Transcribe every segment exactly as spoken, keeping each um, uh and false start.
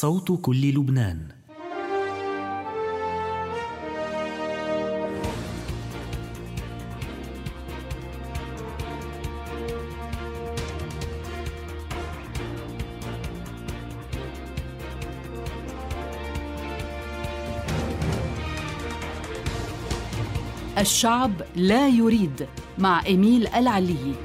صوت كل لبنان. الشعب لا يريد مع إميل العلي.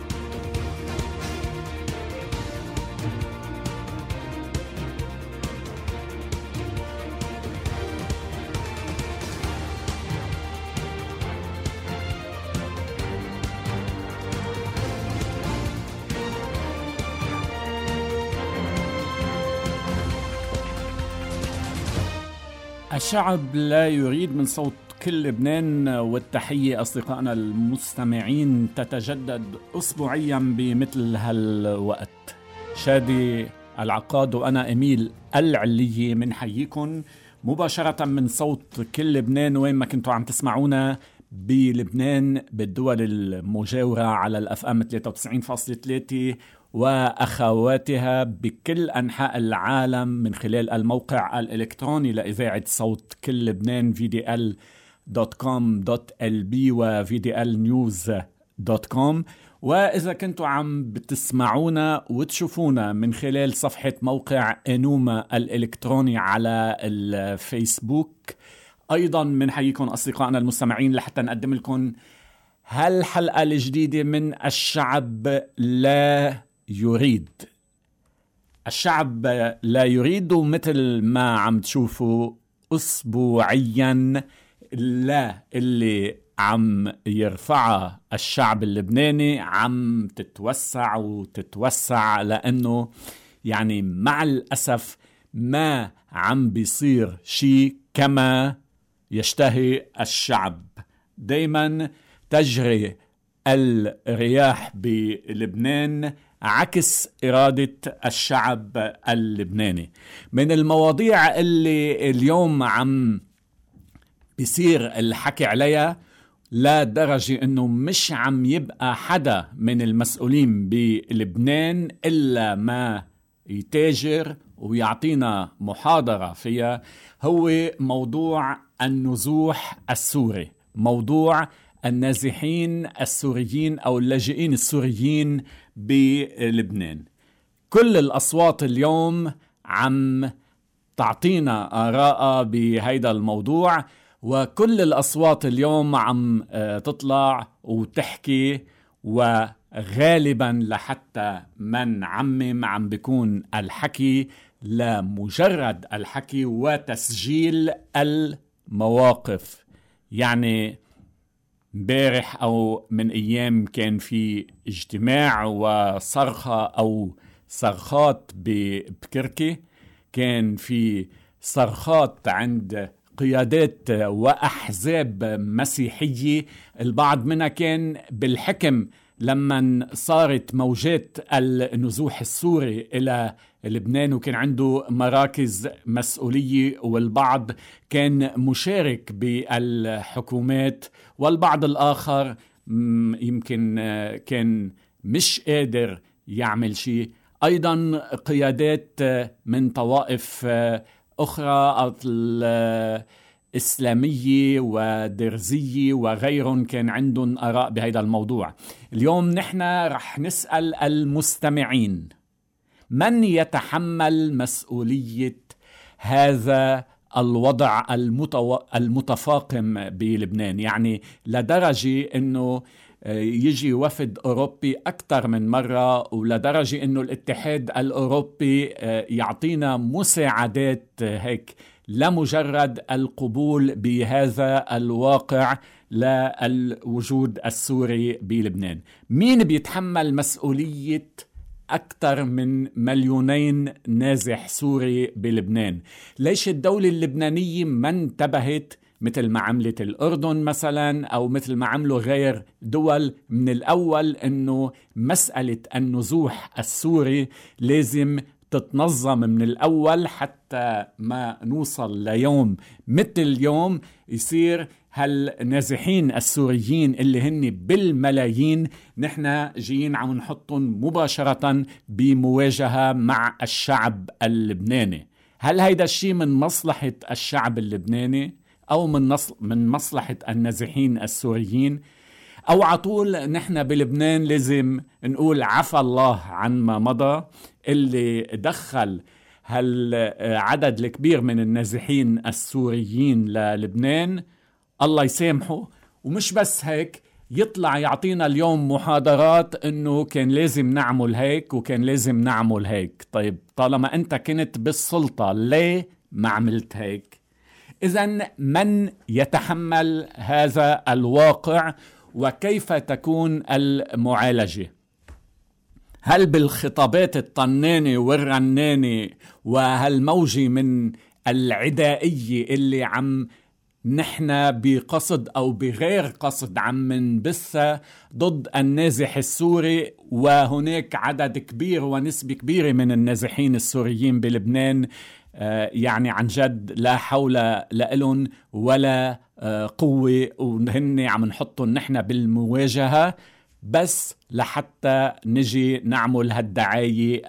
الشعب لا يريد من صوت كل لبنان، والتحية أصدقائنا المستمعين تتجدد أسبوعيا بمثل هالوقت. شادي العقاد وأنا إميل العلي من حييكم مباشرة من صوت كل لبنان وين ما كنتوا عم تسمعونا بلبنان، بالدول المجاورة على الأف أم ثلاثة وتسعين فاصلة ثلاثة وأخواتها بكل أنحاء العالم من خلال الموقع الإلكتروني لإذاعة صوت كل لبنان في دي إل دوت كوم دوت إل بي و في دي إل نيوز دوت كوم. وإذا كنتوا عم بتسمعونا وتشوفونا من خلال صفحة موقع إنوما الإلكتروني على الفيسبوك، أيضا من حييكم أصدقائنا المستمعين لحتى نقدم لكم هالحلقة الجديدة من الشعب لا يريد. الشعب لا يريد، مثل ما عم تشوفوا أسبوعيا لا اللي عم يرفعها الشعب اللبناني عم تتوسع وتتوسع، لأنه يعني مع الأسف ما عم بيصير شيء كما يشتهي الشعب. دايما تجري الرياح بلبنان عكس إرادة الشعب اللبناني. من المواضيع اللي اليوم عم بيصير الحكي عليها لدرجة أنه مش عم يبقى حدا من المسؤولين بلبنان إلا ما يتاجر ويعطينا محاضرة فيها، هو موضوع النزوح السوري، موضوع النازحين السوريين أو اللاجئين السوريين بلبنان. كل الأصوات اليوم عم تعطينا آراء بهيدا الموضوع، وكل الأصوات اليوم عم تطلع وتحكي، وغالبا لحتى من عمم عم بيكون الحكي لمجرد الحكي وتسجيل المواقف. يعني امبارح أو من أيام كان في اجتماع وصرخة أو صرخات بكركي، كان في صرخات عند قيادات وأحزاب مسيحية، البعض منها كان بالحكم لما صارت موجات النزوح السوري إلى لبنان وكان عنده مراكز مسؤولية، والبعض كان مشارك بالحكومات، والبعض الآخر يمكن كان مش قادر يعمل شيء. أيضا قيادات من طوائف أخرى الإسلامية ودرزية وغيرهم كان عندهم آراء بهذا الموضوع. اليوم نحن رح نسأل المستمعين: من يتحمل مسؤولية هذا الوضع المتو... المتفاقم بلبنان؟ يعني لدرجة أنه يجي وفد أوروبي أكثر من مرة، ولدرجة أنه الاتحاد الأوروبي يعطينا مساعدات هيك لمجرد القبول بهذا الواقع للوجود السوري بلبنان. مين بيتحمل مسؤولية أكثر من مليونين نازح سوري بلبنان؟ ليش الدولة اللبنانية ما انتبهت مثل ما عملت الأردن مثلا، أو مثل ما عملوا غير دول من الأول، أنه مسألة النزوح السوري لازم تتنظم من الأول حتى ما نوصل ليوم مثل اليوم يصير هالنازحين السوريين اللي هن بالملايين نحن جايين عم نحطهم مباشرة بمواجهة مع الشعب اللبناني. هل هيدا الشيء من مصلحة الشعب اللبناني أو من من مصلحة النازحين السوريين؟ أو عطول نحن بلبنان لازم نقول عفى الله عن ما مضى، اللي دخل هالعدد الكبير من النازحين السوريين للبنان الله يسامحه. ومش بس هيك، يطلع يعطينا اليوم محاضرات انه كان لازم نعمل هيك وكان لازم نعمل هيك. طيب طالما انت كنت بالسلطة ليه ما عملت هيك؟ إذن من يتحمل هذا الواقع وكيف تكون المعالجة؟ هل بالخطابات الطنانة والرنانة وهالموجة من العدائية اللي عم نحن بقصد أو بغير قصد عم نبثها ضد النازح السوري، وهناك عدد كبير ونسبة كبيرة من النازحين السوريين بلبنان يعني عن جد لا حول لهم ولا قوة، وهن عم نحطهم نحن بالمواجهة بس لحتى نجي نعمل هالدعاية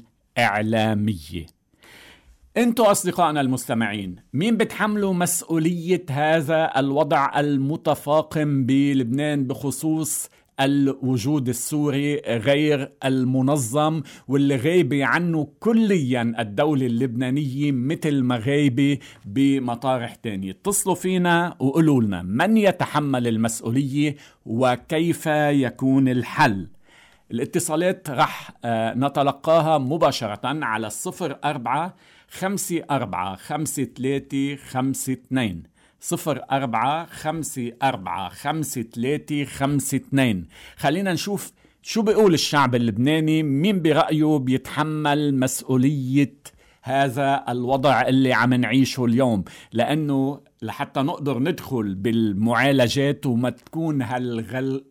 الإعلامية. انتوا أصدقائنا المستمعين، مين بتحملوا مسؤولية هذا الوضع المتفاقم بلبنان بخصوص الوجود السوري غير المنظم واللي غايبة عنه كليا الدولة اللبنانية مثل ما غايبة بمطارح تانية؟ اتصلوا فينا وقولوا لنا من يتحمل المسؤولية وكيف يكون الحل. الاتصالات رح نتلقاها مباشرة على الصفر أربعة خمسة أربعة خمسة ثلاثة خمسة اثنين صفر أربعة خمسة أربعة خمسة ثلاثة خمسة اثنين. خلينا نشوف شو بيقول الشعب اللبناني، مين برأيه بيتحمل مسؤولية هذا الوضع اللي عم نعيشه اليوم، لأنه لحتى نقدر ندخل بالمعالجات وما تكون هالغل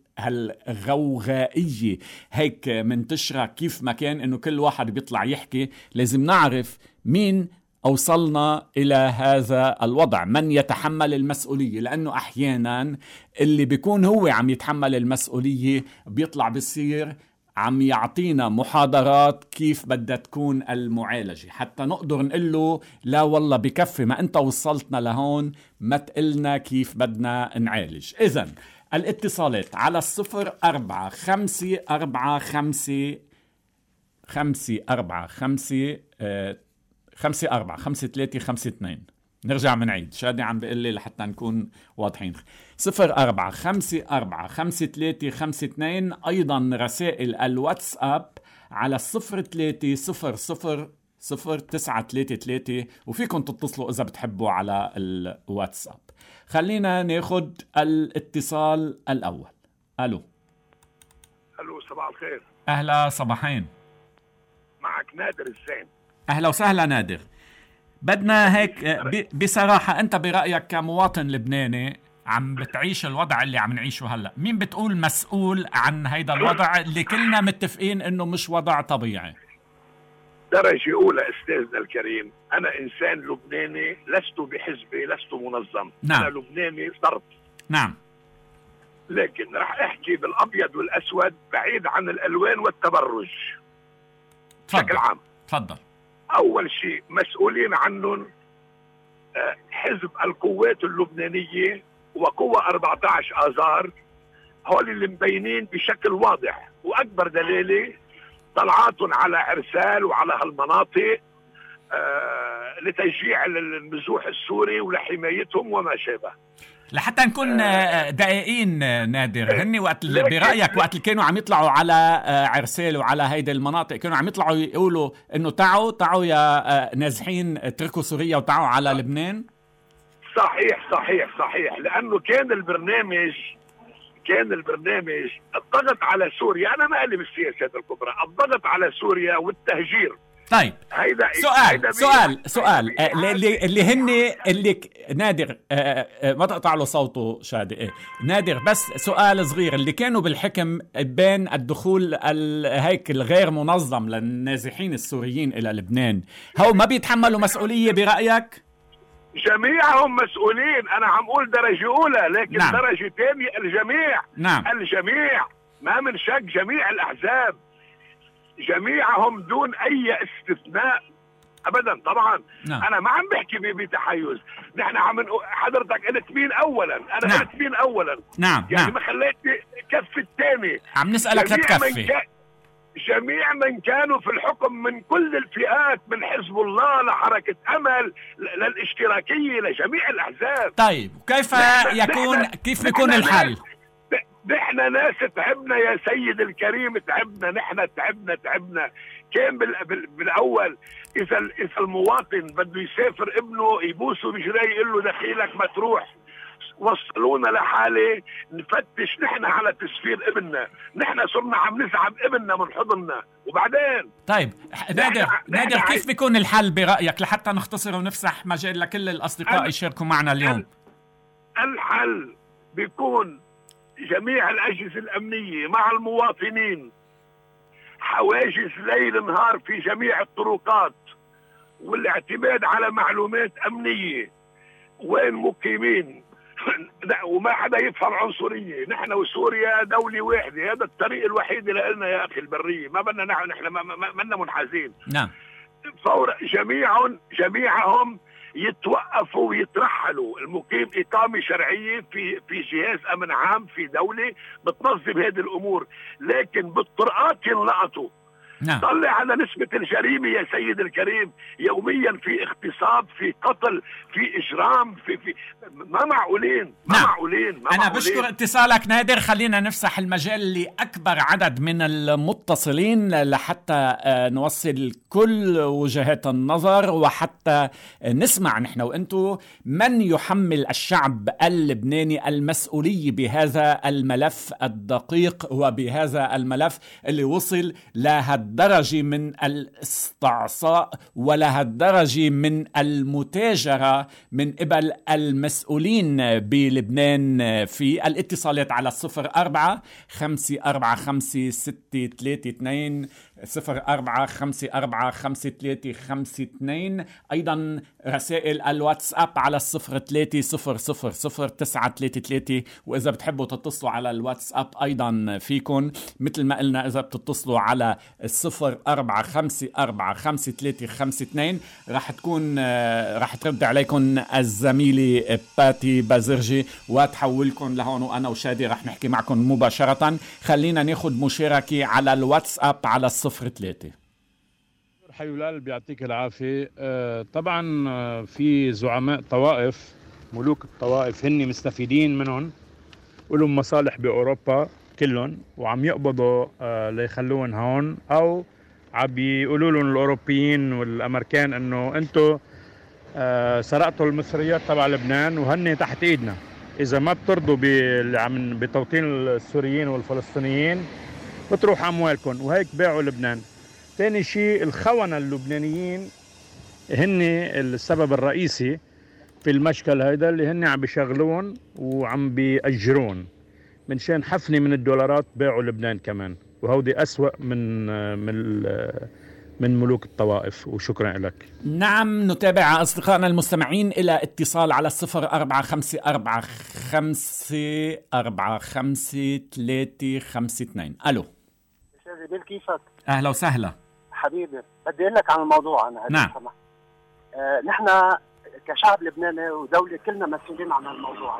هالغوغائية هيك منتشرة كيف ما كان إنه كل واحد بيطلع يحكي. لازم نعرف مين أوصلنا إلى هذا الوضع، من يتحمل المسؤولية، لأنه أحيانا اللي بيكون هو عم يتحمل المسؤولية بيطلع بيصير عم يعطينا محاضرات كيف بدها تكون المعالجة، حتى نقدر نقول له لا والله بكفي ما أنت وصلتنا لهون، ما تقلنا كيف بدنا نعالج. إذن الاتصالات على الصفر أربعة خمسة أربعة خمسة خمسة أربعة خمسة خمسة أربعة خمسة ثلاثة خمسة اثنين. نرجع من عيد، شادي عم بيقول لي لحتى نكون واضحين. صفر أربعة خمسة أربعة خمسة ثلاثة خمسة اثنين. أيضا رسائل الواتساب على الصفر ثلاثة صفر صفر صفر تسعة ثلاثة ثلاثة، وفيكم تتصلوا إذا بتحبوا على الواتساب. خلينا ناخد الاتصال الأول. ألو. ألو، صباح الخير. أهلا، صباحين. معك نادر الزين. أهلا وسهلا نادر. بدنا هيك بصراحة، أنت برأيك كمواطن لبناني عم بتعيش الوضع اللي عم نعيشه هلأ، مين بتقول مسؤول عن هيدا الوضع اللي كلنا متفقين إنه مش وضع طبيعي؟ درجة أولى أستاذنا الكريم، أنا إنسان لبناني، لست بحزبي، لست منظم. نعم. أنا لبناني صرف. نعم. لكن رح أحكي بالأبيض والأسود بعيد عن الألوان والتبرج. بشكل عام. تفضل. أول شيء مسؤولين عنهم حزب القوات اللبنانية وقوة أربعة عشر آذار، هول اللي مبينين بشكل واضح، وأكبر دليل طلعاتهم على عرسال وعلى هالمناطق آه لتشجيع النزوح السوري ولحمايتهم وما شابه. لحتى نكون دقيقين نادر، هني وقت برأيك وقت كانوا عم يطلعوا على عرسال وعلى هيدي المناطق كانوا عم يطلعوا يقولوا انه تعوا تعوا يا نازحين اتركوا سوريا وتعوا على لبنان؟ صحيح صحيح صحيح، لانه كان البرنامج كان البرنامج الضغط على سوريا. انا مالي بالسياسات الكبرى، الضغط على سوريا والتهجير. طيب هيدا سؤال هيدا سؤال سؤال آه اللي اللي هن اللي نادر آه آه ما تقطع له صوته شادي. إيه نادر، بس سؤال صغير، اللي كانوا بالحكم بين الدخول هيك الغير منظم للنازحين السوريين الى لبنان، هو ما بيتحملوا مسؤولية برأيك؟ جميعهم مسؤولين. انا عم اقول درجة اولى، لكن نعم. درجة ثانية الجميع. نعم. الجميع ما من شك، جميع الاحزاب جميعهم دون اي استثناء ابدا طبعا. نعم. انا ما عم بحكي بتحيز، نحن عم نقول حضرتك قلت مين اولا، انا نعم. قلت مين اولا. نعم يعني نعم. ما خليت كف الثاني. عم نسألك لتكفي. جميع من كانوا في الحكم من كل الفئات، من حزب الله لحركة أمل للاشتراكية لجميع الأحزاب. طيب كيف يكون كيف يكون الحل؟ نحن ناس تعبنا يا سيد الكريم، تعبنا نحن تعبنا تعبنا كان بالأول إذا إذا المواطن بده يسافر ابنه يبوسه بجري يقول له دخيلك ما تروح. وصلونا لحالة نفتش نحن على تسفير ابننا، نحن صرنا عم نسحب ابننا من حضننا. وبعدين طيب نادر نادر كيف بيكون الحل برأيك لحتى نختصر ونفسح مجال لكل الأصدقاء يشاركوا معنا اليوم؟ الحل بيكون جميع الأجهزة الأمنية مع المواطنين، حواجز ليل نهار في جميع الطرقات، والاعتماد على معلومات أمنية وين مقيمين وما حدا يفهم عنصرية. نحن وسوريا دولة واحدة، هذا الطريق الوحيد اللي لنا يا أخي البرية، ما بدنا نحن نحن ما لنا منحازين. نعم. فور جميعهم جميعهم يتوقفوا ويترحلوا. المقيم إقامة شرعية في في جهاز أمن عام في دولة بتنظم هذه الأمور، لكن بالطرقات ينلقطوا. نعم. طلع على نسبة الجريمة يا سيد الكريم، يوميا في اغتصاب، في قتل، في إجرام، في في ما معقولين ما نعم. معقولين ما أنا معقولين. بشكر اتصالك نادر. خلينا نفسح المجال لأكبر عدد من المتصلين لحتى نوصل كل وجهات النظر، وحتى نسمع نحن وأنتو من يحمل الشعب اللبناني المسؤولية بهذا الملف الدقيق وبهذا الملف اللي وصل لهذا الدرجة من الاستعصاء ولهالدرجة من المتاجرة من قبل المسؤولين بلبنان. في الاتصالات على الصفر أربعة خمسة أربعة خمسة ستة ثلاثة اثنين صفر أربعة خمسة أربعة خمسة ثلاثة خمسة اثنين. أيضا رسائل الواتساب على الصفر ثلاثة صفر صفر صفر تسعة ثلاثة ثلاثة. وإذا بتحبوا تتصلوا على الواتساب أيضا فيكن، مثل ما قلنا إذا بتتصلوا على الصفر أربعة خمسة أربعة خمسة ثلاثة خمسة اثنين راح تكون راح ترد عليكم الزميلة باتي بازرجي وتحولكم لهون، وأنا وشادي راح نحكي معكم مباشرة. خلينا ناخد مشاركة على الواتساب على الصفر ثلاثة. حيولال بيعطيك العافية. آه طبعا آه في زعماء طوائف، ملوك الطوائف هن مستفيدين منهم ولهم مصالح بأوروبا كلهم، وعم يقبضوا آه ليخلوهم هون، أو عم بيقولوا لهم الأوروبيين والأمريكان إنه أنتوا آه سرقتوا المصريات تبع لبنان وهن تحت إيدنا، إذا ما بترضوا بتوطين السوريين والفلسطينيين بتروح أموالكم، وهيك باعوا لبنان. ثاني شيء الخونة اللبنانيين هن السبب الرئيسي في المشكل هيدا، اللي هن عم بيشغلون وعم بيأجرون من شان حفنة من الدولارات باعوا لبنان كمان، وهودي أسوأ من من من ملوك الطوائف. وشكرا لك. نعم، نتابع أصدقائنا المستمعين إلى اتصال على الصفر أربعة خمسة أربعة خمسة أربعة خمسة ثلاثة خمسة اثنين. ألو أستاذ بيل، كيفك؟ أهلا وسهلا حبيبي، بدي أقول لك عن الموضوع. أنا نعم. آه نحن كشعب لبناني ودولة كلنا مسؤولين عن الموضوع.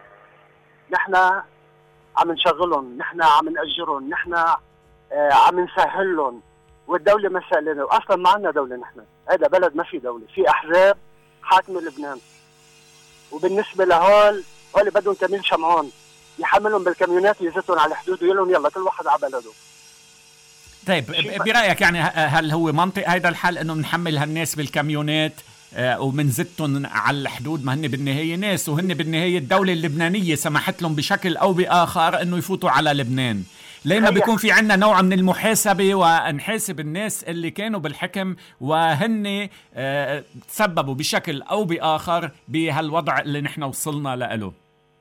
نحن عم نشغلهم، نحن عم نأجرهم، نحن آه عم نسهل لهم، والدولة ما سهلنا. وأصلا ما عندنا دولة، نحن هذا بلد ما في دولة، في أحزاب حاكمة لبنان. وبالنسبة لهول هول بدهم كمين شمعون يحملهم بالكاميونات يزتهم على الحدود ويقولون يلا كل واحد على بلده. طيب برأيك يعني هل هو منطق هيدا الحل انه نحمل هالناس بالكاميونات آه ومنزتهم على الحدود؟ ما هن بالنهاية ناس، وهن بالنهاية الدولة اللبنانية سمحت لهم بشكل او بآخر انه يفوتوا على لبنان. ليه ما بيكون في عنا نوع من المحاسبة ونحاسب الناس اللي كانوا بالحكم وهن آه تسببوا بشكل او بآخر بهالوضع اللي نحن وصلنا له؟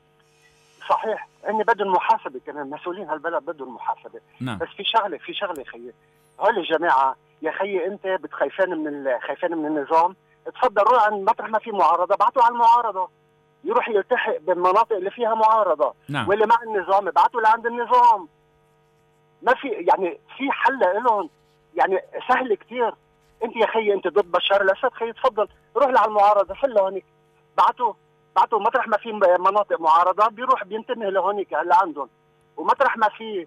صحيح، هن بدهم محاسبة كمان، مسؤولين هالبلد بدهم محاسبة. نعم. بس في شغلة في شغلة خيي، هول الجماعة يا خيي انت بتخايفان من خايفان من النظام، تفضل روح عن مطرح ما في معارضة، بعتوا على المعارضة يروح يلتحق بالمناطق اللي فيها معارضة. نعم. واللي مع النظام بعتوا لعند النظام. ما في يعني في حل لهم، يعني سهل كتير. انت يا خيي انت ضد بشار الاسد، خيي تفضل روح على المعارضه حلها هونيك، بعتوا بعتوا مطرح ما في مناطق معارضه بيروح بينتمي لهونيك اللي عندهم، ومطرح ما في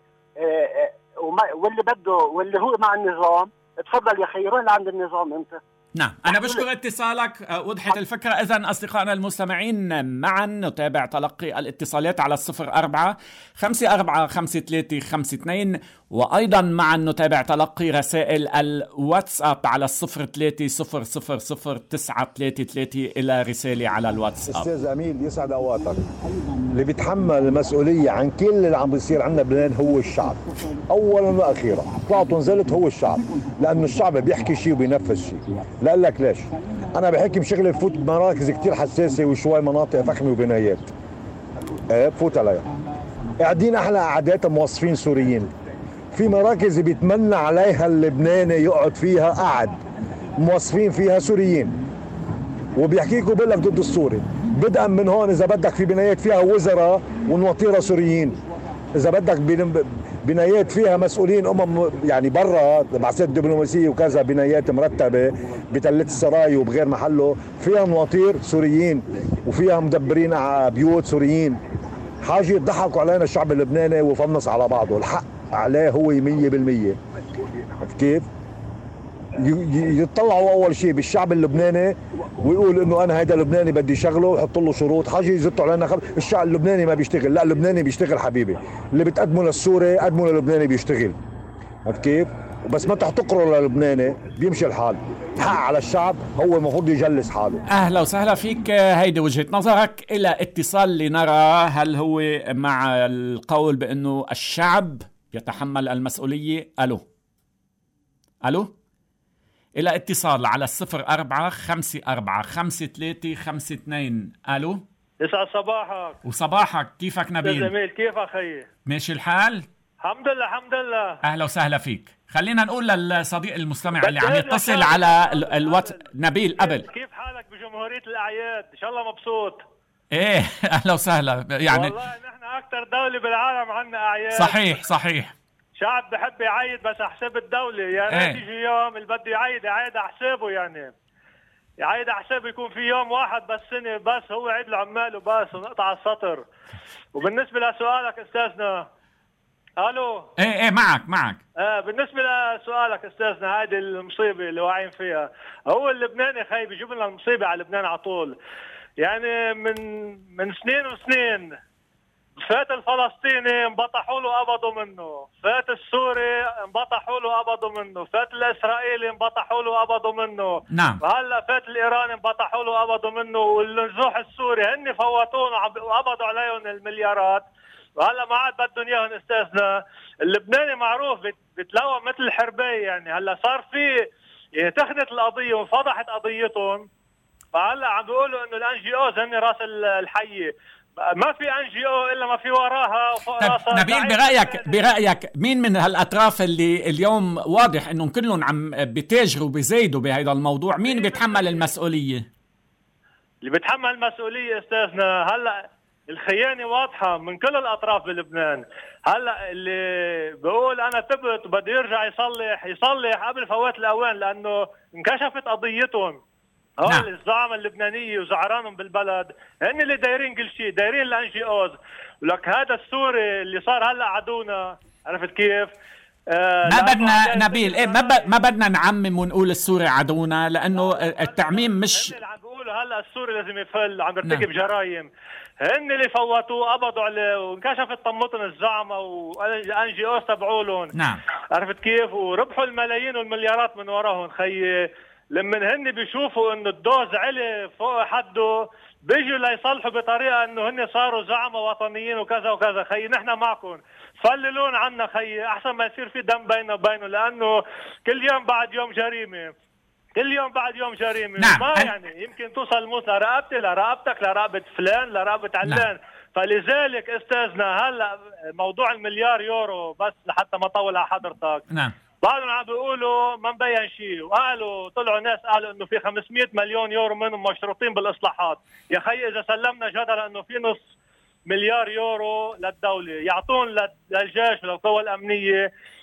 واللي بده واللي هو مع النظام تفضل يا خيي روح لعند النظام انت. نعم، أنا بشكر اتصالك، وضحت الفكرة. إذن أصدقائنا المستمعين معا نتابع تلقي الاتصالات على الصفر أربعة خمسة أربعة خمسة ثلاثة خمسة اثنين، وأيضا معا نتابع تلقي رسائل الواتساب على الصفر ثلاثة صفر صفر صفر تسعة ثلاثة ثلاثة إلى رسالة على الواتساب. أستاذ أميل يسعد أوقاتك. اللي بيتحمل المسؤولية عن كل اللي عم بيصير عندنا بلبنان هو الشعب، أولا وأخيرا. طلعت ونزلت هو الشعب، لأنه الشعب بيحكي شيء وبينفذ شيء. لأقول لك ليش؟ أنا بحكي بشغلي بفوت بمراكز كتير حساسة وشوي مناطق فخمة وبنايات. إيه بفوت عليها. قاعدين أحلى قعدات موظفين سوريين. في مراكز بيتمنى عليها اللبناني يقعد فيها قعد. موظفين فيها سوريين. وبيحكيكوا بقول لك ضد السوري. بدءا من هون إذا بدك في بنايات فيها وزراء ونواطيرة سوريين. إذا بدك بنايات فيها مسؤولين أمم يعني برا بعثات دبلوماسية وكذا، بنايات مرتبة بتلت السراي وبغير محله فيها نواطير سوريين وفيها مدبرين بيوت سوريين. حاجة يضحكوا علينا الشعب اللبناني وفنص على بعضه. الحق عليه هو مية بالمية. كيف؟ يطلعوا اول شيء بالشعب اللبناني ويقول انه انا هيدا لبناني بدي شغله ويحط له شروط. حاجه يزتوا علينا خل... الشعب اللبناني ما بيشتغل. لا، اللبناني بيشتغل حبيبي. اللي بتقدمه للسوري قدمه للبناني بيشتغل. عرفت كيف؟ بس ما تحتقروا للبناني بيمشي الحال. الحق على الشعب هو المفروض يجلس حاله. اهلا وسهلا فيك. هيدي وجهة نظرك. الى اتصال لنرى هل هو مع القول بانه الشعب يتحمل المسؤولية. الو الو إلى اتصال على الصفر أربعة خمسة أربعة خمسة ثلاثة خمسة اثنين. ألو، يسعد صباحك. وصباحك، كيفك نبيل؟ جميل، كيف أخي؟ ماشي الحال؟ الحمد لله الحمد لله. أهلا وسهلا فيك. خلينا نقول للصديق المستمع اللي عم يتصل على الواتس. نبيل قبل كيف حالك بجمهورية الأعياد؟ إن شاء الله مبسوط. إيه أهلا وسهلا. يعني والله نحن أكثر دولة بالعالم عنا أعياد. صحيح صحيح. شعب بحب يعيد بس على حساب الدولة. يا ريت ايه. يجي يوم اللي بده يعيد يعيد على حسابه، يعني يعيد على حسابه يكون في يوم واحد بس سنة بس هو عيد العمال وبس ونقطع السطر. وبالنسبة لسؤالك أستاذنا، ألو ايه ايه معك معك. آه بالنسبة لسؤالك أستاذنا، هذه المصيبة اللي واعيين فيها. هو اللبناني خي بيجيب لنا المصيبة على لبنان على طول. يعني من من سنين وسنين فات الفلسطيني انبطحوا له قبضوا منه، فات السوري انبطحوا له قبضوا منه، فات الاسرائيلي انبطحوا له قبضوا منه. نعم. وهلا فات الايراني انبطحوا له قبضوا منه، والنزوح السوري هن فوتون وقبضوا عليهم المليارات، وهلا ما عاد بدهم اياهم. استاذنا اللبناني معروف بتلوى مثل الحربايه. يعني هلا صار في يعني تخنت القضيه وانفضحت قضيتهم، فهلا عم بيقولوا انه الان جي اوز هن راس الحيه. ما في ان جي او الا ما في وراها وفوق راسها. نبيل برايك برايك مين من هالاطراف اللي اليوم واضح انهم كلهم عم بتاجروا بزيدوا بهذا الموضوع، مين بيتحمل المسؤوليه؟ اللي بيتحمل المسؤوليه استاذنا هلا الخيانه واضحه من كل الاطراف بلبنان. هلا اللي بيقول انا تبت وبده يرجع يصلح يصلح قبل فوات الاوان، لانه انكشفت قضيتهم. هول نعم. الزعماء اللبنانيه وزعرانهم بالبلد هن اللي دايرين كل شيء، دايرين الان جي اوز. ولك هذا السوري اللي صار هلا عدونا، عرفت كيف؟ آه ما بدنا نبيل ايه ما, ب... ما بدنا نعمم ونقول السوري عدونا، لانه التعميم مش هن اللي عم بيقولوا هلا السوري لازم يفل، عم يرتكب نعم. جرائم. هن اللي فوتوه قبضوا عليه وانكشفت طمتهم الزعماء والان جي اوز تبعولهم. نعم. عرفت كيف؟ وربحوا الملايين والمليارات من وراهم. خيي لما هن بيشوفوا انه الدوز علي فوق حده بيجوا ليصلحوا بطريقه انه هن صاروا زعماء وطنيين وكذا وكذا. خيي نحن معكم، فللون عنا خيي، احسن ما يصير في دم بيننا وبينه، لانه كل يوم بعد يوم جريمه، كل يوم بعد يوم جريمه. نعم. ما يعني يمكن توصل الموت لرقبتي لرقبتك لرقبه فلان لرقبه علان. نعم. فلذلك استاذنا هلا موضوع المليار يورو بس لحتى ما اطول على حضرتك. نعم. بعضهم عم بيقولوا ما مبين شيء، وقالوا طلعوا ناس قالوا انه في خمسمية مليون يورو منهم مشروطين بالاصلاحات. يا خي اذا سلمنا جدلا انه في نص مليار يورو للدوله يعطون للجيش وللقوى الامنيه،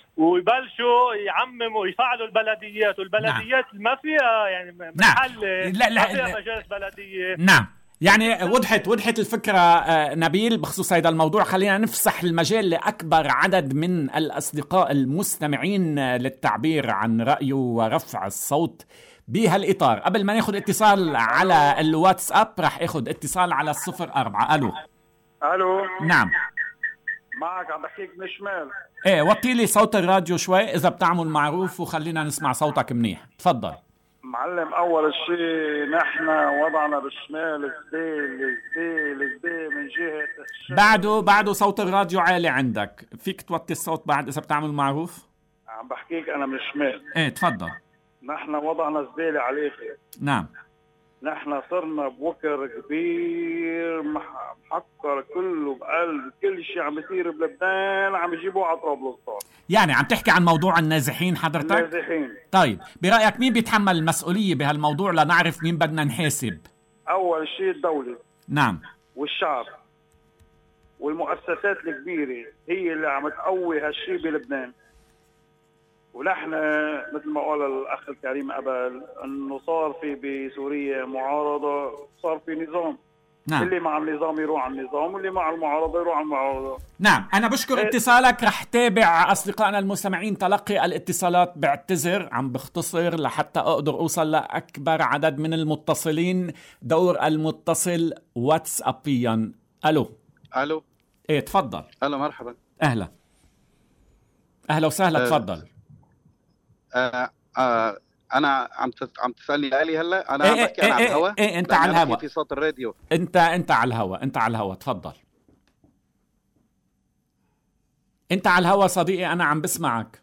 ويبلشوا يعمموا يفعلوا البلديات، والبلديات نعم. ما فيها يعني محل نعم. لا لا ما فيها مجالس بلدية. نعم يعني وضحت وضحت الفكرة نبيل بخصوص هذا الموضوع. خلينا نفسح المجال لأكبر عدد من الأصدقاء المستمعين للتعبير عن رأيه ورفع الصوت بهالإطار. قبل ما ناخد اتصال على الواتساب رح اخد اتصال على الصفر أربعة. ألو. ألو. نعم معك عم بحكيك من الشمال. ايه وطي لي صوت الراديو شوي إذا بتعمل معروف وخلينا نسمع صوتك منيح. تفضل معلم. أول شيء نحن وضعنا بالشمال الزبيل الزبيل الزبيل من جهة الشمال. بعده بعده صوت الراديو عالي عندك، فيك توطي الصوت بعد إذا بتعمل معروف؟ عم بحكيك أنا من الشمال. ايه تفضل. نحن وضعنا زبالة عليه. نعم. نحن صرنا بوكر كبير محكر كله بقلب كل شيء عم يصير بلبنان عم يجيبوه على طرابلس. يعني عم تحكي عن موضوع النازحين حضرتك؟ النازحين. طيب برأيك مين بيتحمل المسؤولية بهالموضوع لنعرف مين بدنا نحاسب؟ أول شيء الدولة. نعم. والشعب والمؤسسات الكبيرة هي اللي عم تقوي هالشيء بلبنان. ونحن مثل ما قال الأخ الكريم قبل أنه صار في بسوريا معارضة، صار في نظام. نعم. اللي مع النظام يروح على النظام واللي مع المعارضة يروح على المعارضة. نعم أنا بشكر إيه؟ اتصالك. رح تابع أصدقائنا المستمعين تلقي الاتصالات. بعتذر عم بختصر لحتى أقدر أوصل لأكبر عدد من المتصلين. دور المتصل واتسابيا. ألو. ألو. إيه تفضل. ألو مرحبا. أهلا أهلا وسهلا. تفضل. آه آه انا عم عم تسالني آلي هلا. انا إيه عم بحكي انا إيه على الهواء. ايه انت على الهواء في صوت الراديو. انت انت على الهواء انت على الهواء. تفضل. انت على الهواء صديقي. انا عم بسمعك.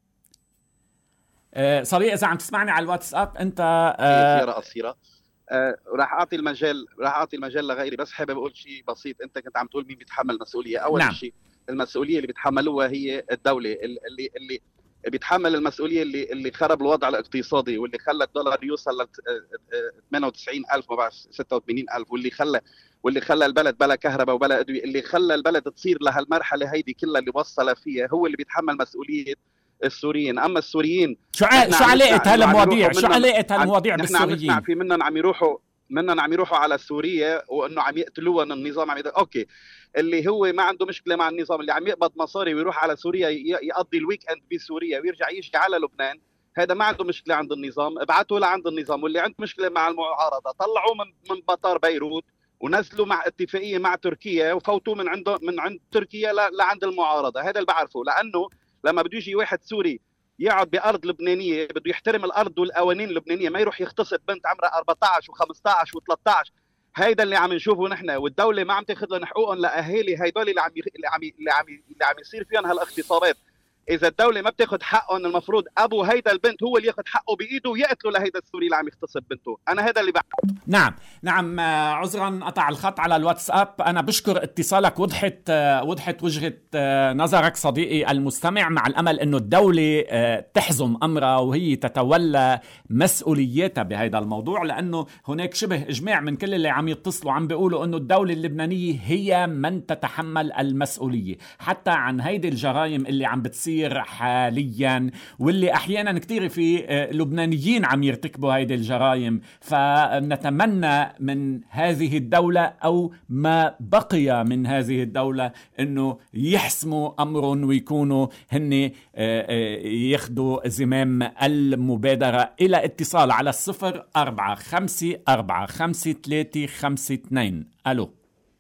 آه صديقي اذا عم تسمعني على الواتساب انت آه قصيره قصيره. آه راح اعطي المجال راح اعطي المجال لغيري، بس حابب اقول شيء بسيط. انت كنت عم تقول مين بيتحمل المسؤوليه. اول نعم. شيء المسؤوليه اللي بيتحملوها هي الدوله، اللي اللي بيتحمل المسؤوليه اللي اللي خرب الوضع الاقتصادي، واللي خلى الدولار يوصل ل ثمانية وتسعين ألف ما بعرف ستة وثمانين ألف، واللي خلى واللي خلى البلد بلا كهرباء وبلا ادويه، اللي خلى البلد تصير لهالمرحله هيدي كلها اللي وصل فيها، هو اللي بيتحمل مسؤوليه السوريين. اما السوريين شو شو علاقه هالمواضيع شو علاقه هالمواضيع بالسوريين؟ نحن عم نسمع في منهم عم يروحوا منهم عم يروحوا على سوريا وانه عم يقتلوها النظام. عم يقتل. اوكي اللي هو ما عنده مشكله مع النظام، اللي عم يقبض مصاري ويروح على سوريا يقضي الويك اند بسوريا ويرجع يجي على لبنان، هذا ما عنده مشكله عند النظام. ابعثوا لعند النظام. واللي عنده مشكله مع المعارضه طلعوه من من مطار بيروت ونزلوا مع اتفاقيه مع تركيا وفوتوا من عنده من عند تركيا لعند المعارضه. هذا اللي بعرفه. لانه لما بده يجي واحد سوري يقعد بأرض لبنانية بده يحترم الأرض والقوانين اللبنانية، ما يروح يغتصب بنت عمرها أربعة عشر وخمسة عشر وثلاثة عشر. هيدا اللي عم نشوفه نحن. والدولة ما عم تاخذ لهم حقوقهم لأهالي هيدول اللي عم اللي عم اللي عم اللي عم يصير فيهم هالاغتصابات. إذا الدولة ما بتاخذ حقهم المفروض أبو هيدا البنت هو اللي ياخذ حقه بإيده ويقتله لهيدا السوري اللي عم يغتصب بنته. أنا هذا اللي بعرف. نعم نعم عذرا قطع الخط على الواتساب. أنا بشكر اتصالك. وضحت وضحت وجهة نظرك صديقي المستمع، مع الأمل أنه الدولة تحزم أمرها وهي تتولى مسؤولياتها بهذا الموضوع، لأنه هناك شبه إجماع من كل اللي عم يتصلوا عم بيقولوا أنه الدولة اللبنانية هي من تتحمل المسؤولية حتى عن هيدي الجرائم اللي عم بتصير حاليا، واللي أحيانا كتير في لبنانيين عم يرتكبوا هيدي الجرائم. فنتمنى من هذه الدولة أو ما بقي من هذه الدولة أنه يحسموا أمرهم ويكونوا هن ياخدوا زمام المبادرة. إلى اتصال على الصفر أربعة خمسة أربعة خمسة ثلاثة خمسة اثنين. ألو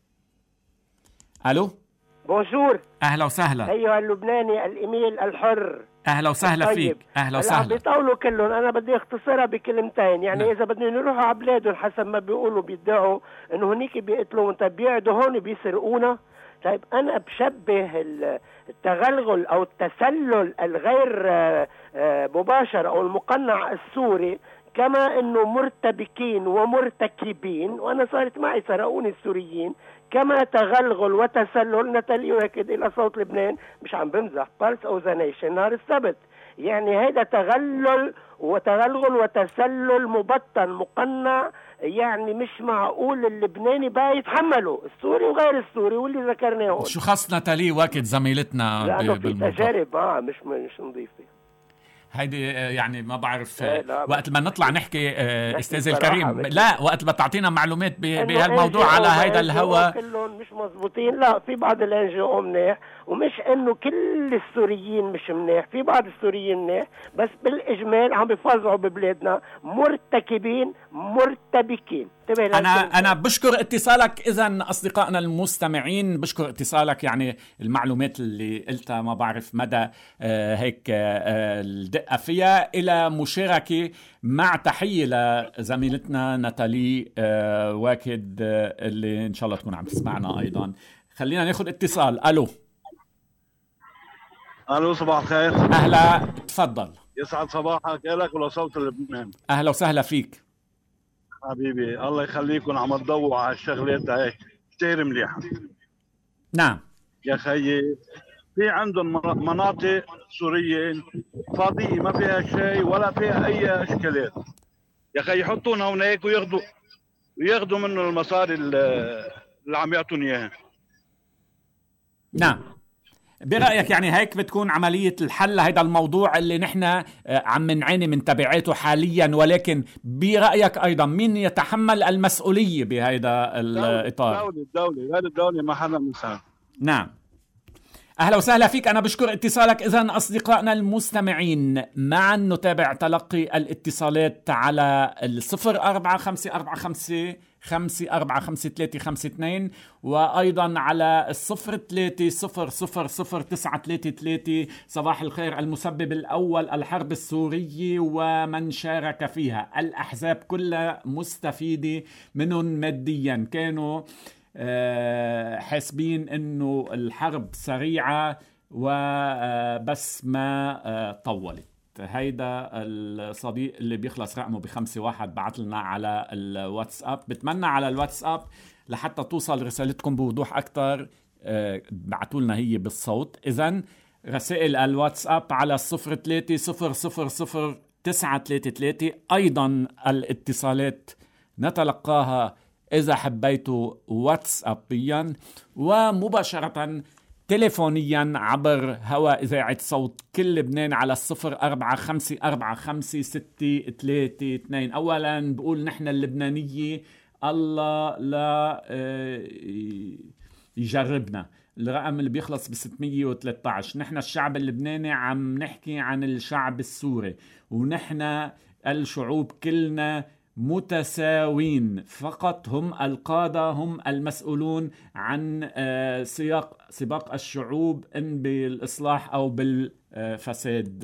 ألو بونجور. أهلا وسهلا. أيها اللبناني الإيميل الحر. أهلا وسهلا طيب. فيك. أهلا وسهلا. بيطولوا كلهم. أنا بدي اختصرها بكلمتين. يعني ن. إذا بدنا نروحوا على بلادهم حسب ما بيقولوا بيدعوا إنه هنيك بيقتلوا، طيب بيقعدوا هون بيسرقونا. طيب أنا بشبه التغلغل أو التسلل الغير مباشر أو المقنع السوري كما إنه مرتبكين ومرتكبين، وأنا صارت معي سرقوني السوريين، كما تغلغل وتسلل. نتالي يؤكد إلى صوت لبنان مش عم بمزح. بالس أو ذا نيشن نهار السبت. يعني هيدا تغلل وتغلغل وتسلل مبطن مقنع يعني مش معقول اللبناني بقى يتحمله، السوري وغير السوري واللي ذكرناه. شو خاص ناتالي وقت زميلتنا بالموضوع؟ تجارب اه مش مش نظيفه هيدي يعني ما بعرف. لا وقت ما نطلع نحكي استاذ الكريم، لا وقت ما تعطينا معلومات بهالموضوع على هيدا الهوا كلهم مش مزبوطين. لا في بعض الان جي او منيح، ومش انه كل السوريين مش منيح، في بعض السوريين منيح، بس بالاجمال عم بيفظعوا ببلادنا مرتكبين مرتبكين. انا انا بشكر اتصالك. اذا اصدقائنا المستمعين بشكر اتصالك، يعني المعلومات اللي قلتها ما بعرف مدى آه هيك آه الدقه فيها، الى مشاركه مع تحيه لزميلتنا ناتالي آه واكد آه اللي ان شاء الله تكون عم تسمعنا ايضا. خلينا ناخذ اتصال. الو الو صباح الخير. اهلا تفضل. يسعد صباحك لك ولصوت لبنان. اهلا وسهلا فيك حبيبي، الله يخليكم. عم تضووا على الشغلات هيك كثير مليحه. نعم يا خيي، في عندهم مناطق سوريه فاضيه ما فيها شيء ولا فيها اي اشكالات. يا خيي يحطونا هناك وياخذوا وياخذوا منه المصاري اللي عم يعطون اياها. نعم، برأيك يعني هيك بتكون عملية الحل هيدا الموضوع اللي نحن عم نعاني من تبعاته حاليا، ولكن برأيك أيضا مين يتحمل المسؤولية بهيدا الإطار؟ الدولة. الدولة غير الدولة ما حدا مساعد. نعم، أهلا وسهلا فيك. أنا بشكر اتصالك. إذن أصدقائنا المستمعين معا نتابع تلقي الاتصالات على الصفر أربعة خمسة أربعة خمسة خمسة أربعة خمسة ثلاثة خمسة اثنين، وأيضا على الصفر ثلاثة صفر صفر صفر تسعة ثلاثة ثلاثة. صباح الخير. المسبب الأول الحرب السورية ومن شارك فيها، الأحزاب كلها مستفيدة منهم ماديا، كانوا حاسبين انه الحرب سريعة وبس ما طولت. هيدا الصديق اللي بيخلص رقمه بخمسة واحد بعت لنا على الواتساب. بتمنى على الواتساب لحتى توصل رسالتكم بوضوح اكتر بعتوا لنا هي بالصوت. اذن رسائل الواتساب على الصفر ثلاثة صفر صفر صفر تسعة ثلاثة ثلاثة. ايضا الاتصالات نتلقاها إذا حبيتوا واتسابيا ومباشرة تليفونيا عبر هواء إذاعة صوت كل لبنان على الصفر أربعة خمسة أربعة خمسة ستة ثلاثة اثنين. أولا بقول نحن اللبنانية الله لا يجربنا. الرقم اللي بيخلص ب ستمية وثلاثة عشر. نحن الشعب اللبناني عم نحكي عن الشعب السوري، ونحن الشعوب كلنا متساوين، فقط هم القادة هم المسؤولون عن سياق سباق الشعوب إن بالإصلاح أو بالفساد.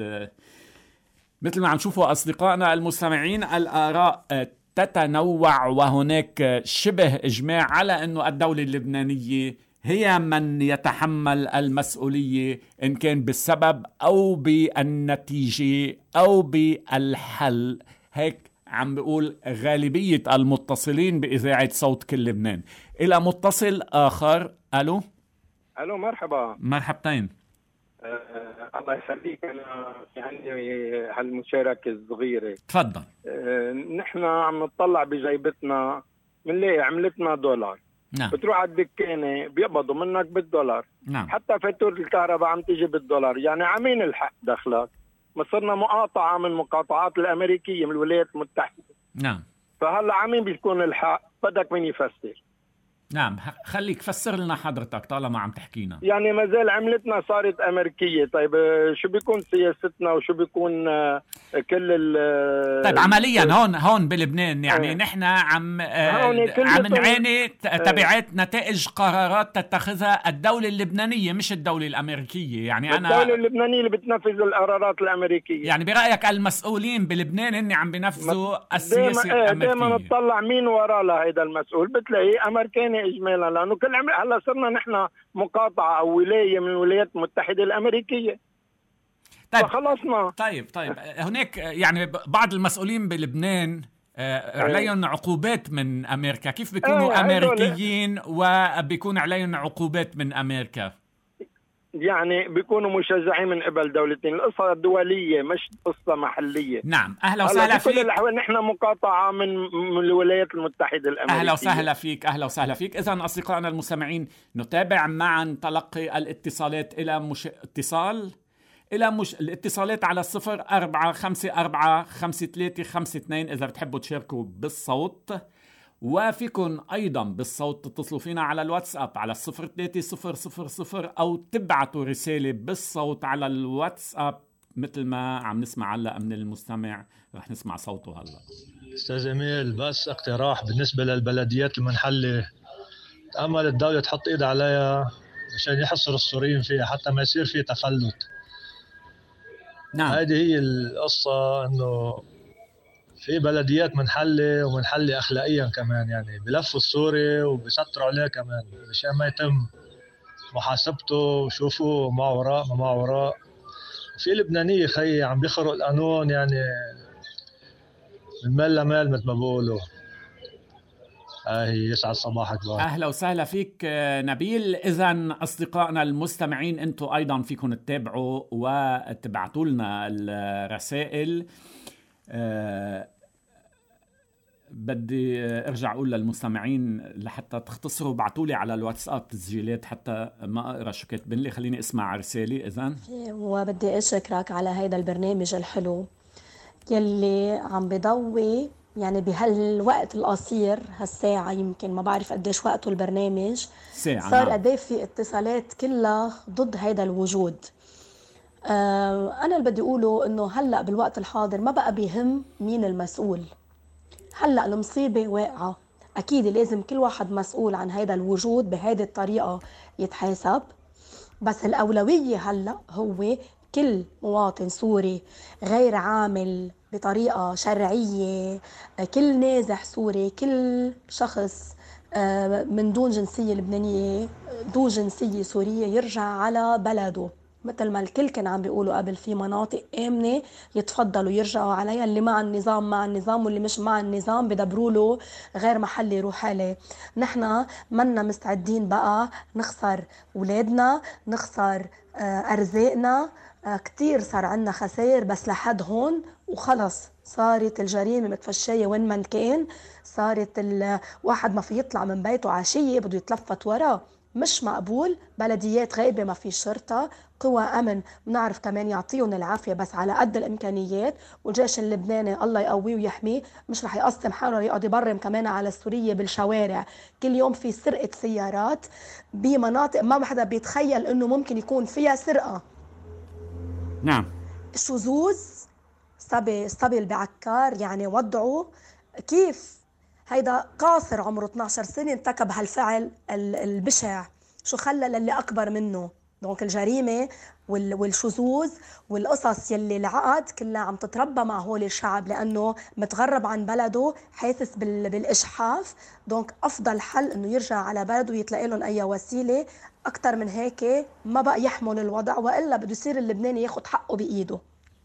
مثل ما عم نشوفوا أصدقائنا المستمعين الآراء تتنوع، وهناك شبه إجماع على أنه الدولة اللبنانية هي من يتحمل المسؤولية، إن كان بالسبب أو بالنتيجة أو بالحل. هيك عم بقول غالبية المتصلين بإذاعة صوت كل لبنان. إلى متصل آخر. ألو ألو مرحبا. مرحبتين. أه الله يخليك. أنا يعني هالمشاركة الصغيرة تفضل. أه نحن عم نطلع بجيبتنا منلاقي عملتنا دولار. نعم. بتروح على الدكانة بيقبضوا منك بالدولار. نعم. حتى فاتورة الكهرباء عم تيجي بالدولار. يعني عمين الحق دخلك؟ مصرنا مقاطعة من المقاطعات الأمريكية من الولايات المتحدة. نعم. فهلا عمين بيكون الحق؟ بدك مين يفسر؟ نعم، خليك فسر لنا حضرتك طالما عم تحكينا. يعني ما زال عملتنا صارت أمريكية. طيب شو بيكون سياستنا وشو بيكون كل ال طيب عمليا هون هون بلبنان يعني اه. نحن عم عم نعاني تبعات نتائج قرارات تتخذها الدولة اللبنانية مش الدولة الأمريكية. يعني أنا الدولة اللبنانية اللي بتنفذ القرارات الأمريكية. يعني برأيك المسؤولين بلبنان هن عم بينفذوا السياسة الأمريكية؟ دائما نطلع مين وراء لهيدا المسؤول بتلاقيه أمريكاني إجمالا، لأنه كل عمل هلا صرنا نحن مقاطعة أو ولاية من الولايات المتحدة الأمريكية. طيب فخلصنا. طيب طيب هناك يعني بعض المسؤولين بلبنان عليهم عقوبات من أمريكا. كيف بيكونوا أمريكيين وبيكون عليهم عقوبات من أمريكا؟ يعني بيكونوا مشجعين من قبل دولتين. القصة دولية مش قصة محلية. نعم. أهلا وسهلا فيك. في كل الأحوال نحن مقاطعة من من الولايات المتحدة الأمريكية. أهلا وسهلا فيك. أهلا وسهلا فيك. إذن أصدقائنا المستمعين نتابع معا تلقي الاتصالات إلى مش... اتصال إلى مش... الاتصالات على الصفر أربعة خمسة أربعة خمسة ثلاثة خمسة اثنين إذا بتحبوا تشاركوا بالصوت، وفيكن أيضا بالصوت تتصلوا فينا على الواتساب على الصفر ثلاثة صفر صفر صفر أو تبعتوا رسالة بالصوت على الواتساب مثل ما عم نسمع هلا من المستمع، رح نسمع صوته هلا. أستاذ إميل، بس اقتراح بالنسبة للبلديات المنحلة، تأمل الدولة تحط إيد عليها عشان يحصر السوريين فيها حتى ما يصير في تفلت. نعم. هذه هي القصة، إنه في بلديات منحلة ومنحلة أخلاقيا كمان، يعني بلفوا السوري وبيسطروا عليه كمان مشان ما يتم محاسبته وشوفوا ما وراء ما ما وراء. في لبنانية خي عم بيخرق القانون يعني من مال لمال مثل ما بقولوا. هاي يسعد صباحك بقى. أهلا وسهلا فيك نبيل. إذن أصدقائنا المستمعين أنتم أيضا فيكم تتابعوا وتبعتوا لنا الرسائل. أه بدي ارجع اقول للمستمعين لحتى تختصروا بعتوا لي على الواتساب تسجيلات حتى ما اقرا شو كاتبين لي. خليني اسمع رساله. اذن وبدي اشكرك على هيدا البرنامج الحلو يلي عم بضوي يعني بهالوقت القصير هالساعه، يمكن ما بعرف قديش وقته البرنامج ساعه، صار قد ايه في اتصالات كلها ضد هيدا الوجود. آه انا اللي بدي اقوله انه هلا بالوقت الحاضر ما بقى بيهم مين المسؤول. هلأ المصيبة واقعة، أكيد لازم كل واحد مسؤول عن هذا الوجود بهذه الطريقة يتحاسب، بس الأولوية هلأ هو كل مواطن سوري غير عامل بطريقة شرعية، كل نازح سوري، كل شخص من دون جنسية لبنانية دون جنسية سورية يرجع على بلده. مثل ما الكل كان عم بيقولوا قبل، في مناطق آمنة يتفضلوا يرجعوا عليها، اللي مع النظام مع النظام واللي مش مع النظام بدبروا له غير محل يروح عليه. نحن منا مستعدين بقى نخسر أولادنا، نخسر أرزاقنا، كتير صار عنا خسائر بس لحد هون وخلص. صارت الجريمة متفشية وين ما كان، صارت الواحد ما في يطلع من بيته عشية بده يتلفت وراه. مش مقبول. بلديات غايبة، ما في شرطة، قوى أمن بنعرف كمان يعطيهم العافية بس على قد الإمكانيات. والجيش اللبناني الله يقويه ويحميه مش رح يقسم حاله يقعد يبرم كمان على السورية بالشوارع. كل يوم في سرقة سيارات بمناطق ما حدا بيتخيل إنه ممكن يكون فيها سرقة. نعم. شذوذ صبي صبي اللي بعكار يعني وضعه كيف هيدا قاصر عمره اثنعش سنة ارتكب هالفعل البشع، شو خلى للي أكبر منه. دونك الجريمة والشذوذ والقصص يلي العقد كلها عم تتربى مع هول الشعب لأنه متغرب عن بلده حاسس بالإشحاف. دونك أفضل حل إنه يرجع على بلده ويتلاقي لهم أي وسيلة. أكتر من هيك ما بقى يحمل الوضع، وإلا بده يصير اللبناني ياخد حقه بإيده.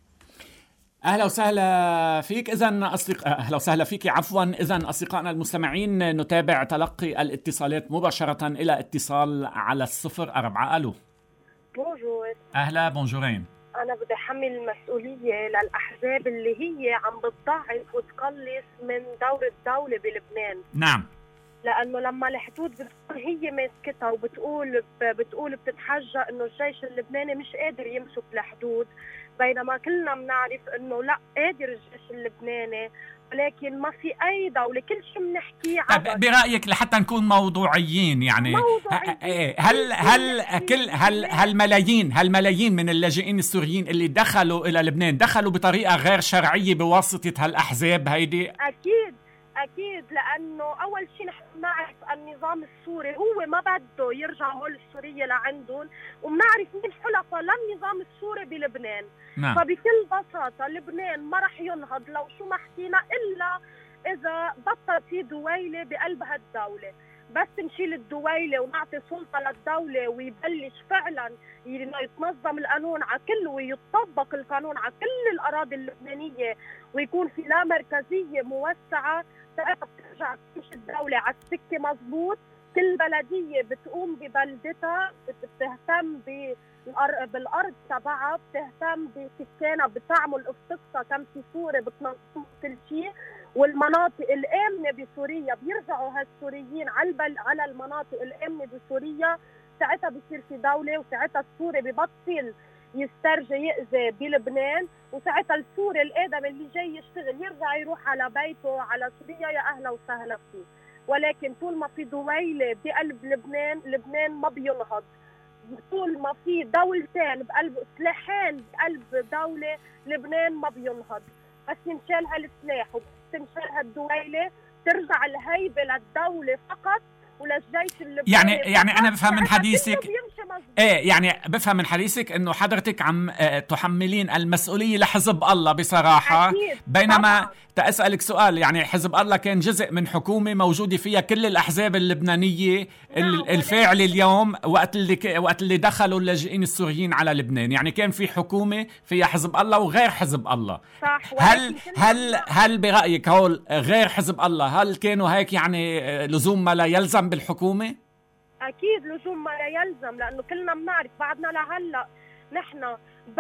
أهلا وسهلا فيك. إذن أصدق... أهلا وسهلا فيك عفوا. إذن أصدقائنا المستمعين نتابع تلقي الاتصالات مباشرة إلى اتصال على الصفر أربعة. ألو. بونجور. أهلا بونجورين. أنا بدي أحمل المسؤولية للأحزاب اللي هي عم بتضعف وتقلص من دور الدولة بلبنان. نعم. لأنه لما الحدود بتكون هي ماسكتها وبتقول بتقول بتتحجى إنه الجيش اللبناني مش قادر يمسك الحدود، بينما كلنا بنعرف إنه لا قادر الجيش اللبناني، ولكن ما في أي دولة. كل شيء بنحكيه طيب برأيك لحتى نكون موضوعيين يعني موضوعيين. هل هل كل هل هالملايين هالملايين من اللاجئين السوريين اللي دخلوا إلى لبنان دخلوا بطريقة غير شرعية بواسطة هالأحزاب هيدي؟ أكيد أكيد، لأنه أول شيء نحن نعرف النظام السوري هو ما بده يرجع هول السورية لعندهم، وبنعرف مين حلفاء للنظام السوري بلبنان. نعم. فبكل بساطة لبنان ما رح ينهض لو شو ما حكينا إلا إذا بطل في دويلة بقلب هالدولة. بس نشيل الدويلة ونعطي سلطة للدولة ويبلش فعلا يتنظم القانون على كل ويطبق القانون على كل الأراضي اللبنانية ويكون في لا مركزية موسعة، ترجع تمشي الدولة على السكة مزبوط كل بلدية بتقوم ببلدتها، بتهتم بالأرض تبعها، بتهتم بسكانها، بتعمل قصتها كم في سوري، بتنظم كل شيء. والمناطق الآمنة بسوريا بيرجعوا هالسوريين على على المناطق الآمنة بسوريا، ساعتها بصير في دولة، وساعتها السوري ببطل يسترجع يأذي بلبنان، وساعتها السوري الآدم اللي جاي يشتغل يرجع يروح على بيته على سوريا، يا أهلا وسهلا فيه. ولكن طول ما في دويلة بقلب لبنان، لبنان ما بينهض. طول ما في دولتين بقلب سلاحين بقلب دولة، لبنان ما بينهض. بس ينشال هالسلاح وتنشال هالدويلة، ترجع الهيبة للدولة فقط وللجيش اللبناني. يعني يعني انا بفهم من حديثك ايه يعني بفهم من حديثك انه حضرتك عم تحملين المسؤوليه لحزب الله بصراحه. أكيد. بينما تسالك سؤال، يعني حزب الله كان جزء من حكومه موجوده فيها كل الاحزاب اللبنانيه الفاعله اليوم، وقت اللي وقت اللي دخلوا اللاجئين السوريين على لبنان، يعني كان في حكومه فيها حزب الله وغير حزب الله. صح. هل هل هل برايك هول غير حزب الله هل كانوا هيك يعني لزوم ما لا يلزم بالحكومه؟ اكيد لزوم ما لا يلزم، لانه كلنا بنعرف بعدنا لهلا نحن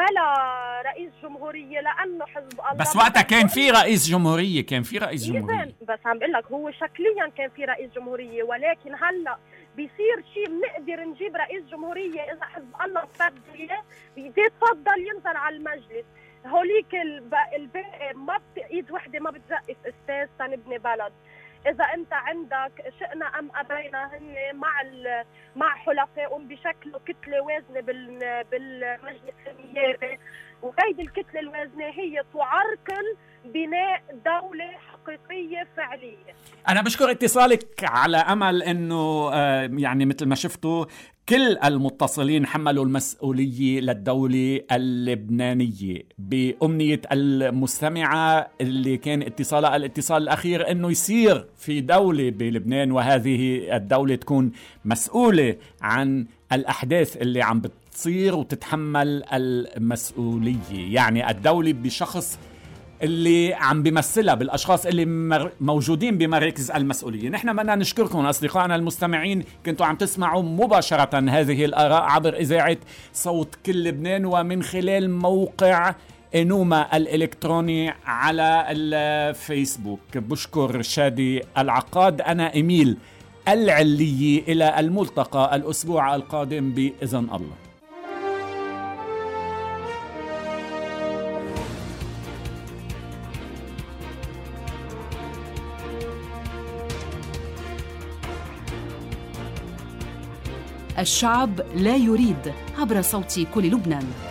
بلا رئيس جمهوريه، لانه حزب الله بس وقتها كان في رئيس جمهوريه كان في رئيس جمهوريه بس عم بقول لك هو شكليا كان في رئيس جمهوريه، ولكن هلا بيصير شيء بنقدر نجيب رئيس جمهوريه اذا حزب الله بده يتفضل ينزل على المجلس. هوليك الباقي ما بايد وحده ما بتزقف استاذ تنبني بلد. إذا أنت عندك شئنا أم أبينا هن مع مع حلفائهم بشكل كتلة وازنة بالمجلس النيابي، وهيدي الكتلة الوازنة هي تعرقل بناء دولة حقيقية فعلية. أنا بشكر اتصالك، على أمل أنه يعني مثل ما شفتوا كل المتصلين حملوا المسؤولية للدولة اللبنانية. بأمنية المستمعة اللي كان اتصالها الاتصال الأخير أنه يصير في دولة بلبنان، وهذه الدولة تكون مسؤولة عن الأحداث اللي عم بتصير وتتحمل المسؤولية، يعني الدولة بشخص اللي عم بيمثلها، بالأشخاص اللي موجودين بمراكز المسؤولية. نحن بدنا نشكركم أصدقائنا المستمعين، كنتوا عم تسمعوا مباشرة هذه الآراء عبر إذاعة صوت كل لبنان ومن خلال موقع إنوما الإلكتروني على الفيسبوك. بشكر شادي العقاد. أنا إميل العلي، إلى الملتقى الأسبوع القادم بإذن الله. الشعب لا يريد عبر صوت كل لبنان.